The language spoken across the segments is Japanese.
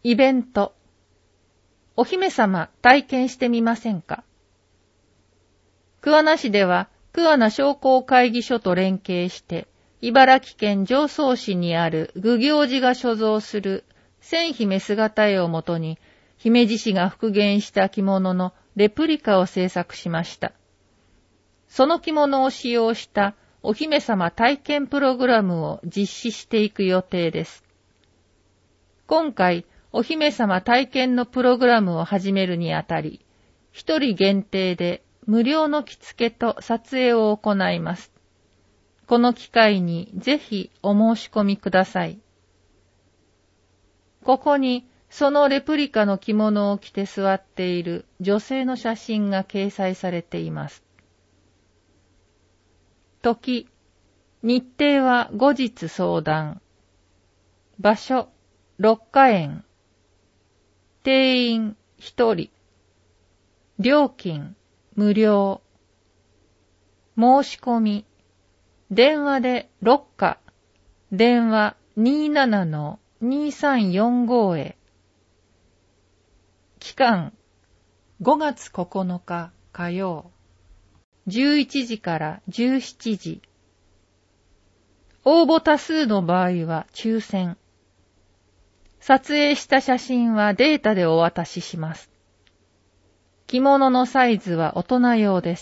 イベント。お姫様体験してみませんか？桑名市では桑名商工会議所と連携して、茨城県常総市にある愚行寺が所蔵する千姫姿絵をもとに、姫路市が復元した着物のレプリカを制作しました。その着物を使用したお姫様体験プログラムを実施していく予定です。今回、お姫様体験のプログラムを始めるにあたり、一人限定で無料の着付けと撮影を行います。この機会にぜひお申し込みください。ここにそのレプリカの着物を着て座っている女性の写真が掲載されています。時、日程は後日相談。場所、六花園。定員1人。料金無料。申し込み。電話で六花。電話 27-2345 へ。期間5月9日火曜。11時から17時。応募多数の場合は抽選。撮影した写真はデータでお渡しします。着物のサイズは大人用です。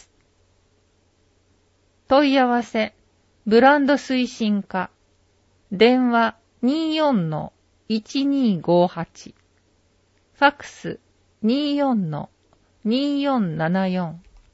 問い合わせ、ブランド推進課、電話 24-1258、ファクス 24-2474。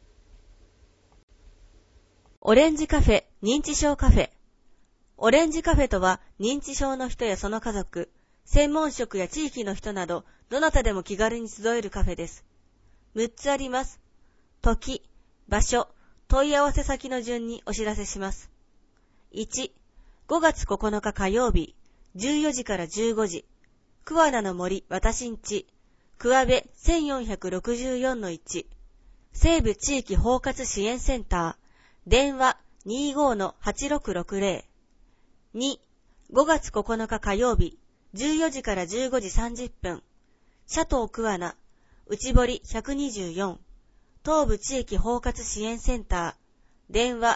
オレンジカフェ認知症カフェ。オレンジカフェとは認知症の人やその家族、専門職や地域の人など、どなたでも気軽に集えるカフェです。6つあります。時、場所、問い合わせ先の順にお知らせします。1、5月9日火曜日、14時から15時、桑名の森私んち、桑部 1464-1、西部地域包括支援センター、電話 25-8660。2、5月9日火曜日、14時から15時30分、シャトー桑名、内堀124、東部地域包括支援センター、電話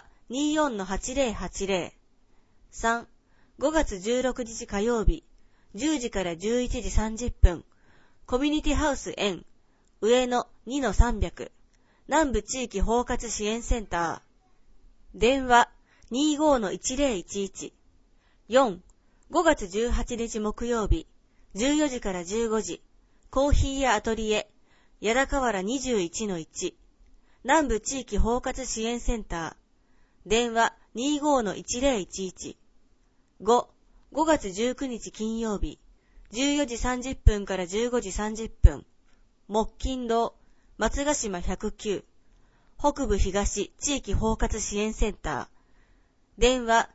24-8080。3、5月16日火曜日、10時から11時30分、コミュニティハウス園、上野 2-300、南部地域包括支援センター、電話 25-1011。4、5月18日木曜日、14時から15時、コーヒー屋アトリエ、矢田河原 21-1、南部地域包括支援センター、電話 25-1011。5、5月19日金曜日、14時30分から15時30分、木金堂、松ヶ島109、北部東地域包括支援センター、電話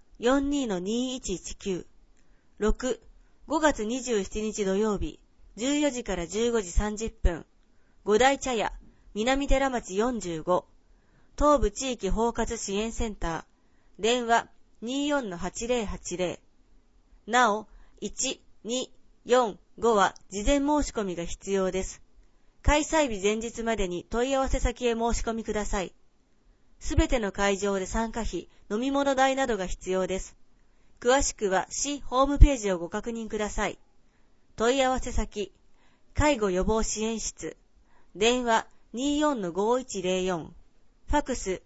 42-2119。6、5月27日土曜日、14時から15時30分、五大茶屋、南寺町45、東部地域包括支援センター、電話 24-8080。なお、1、2、4、5は事前申し込みが必要です。開催日前日までに問い合わせ先へ申し込みください。すべての会場で参加費、飲み物代などが必要です。詳しくは市ホームページをご確認ください。問い合わせ先、介護予防支援室、電話 24-5104、ファクス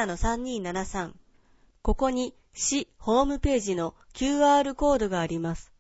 27-3273。ここに市ホームページの QR コードがあります。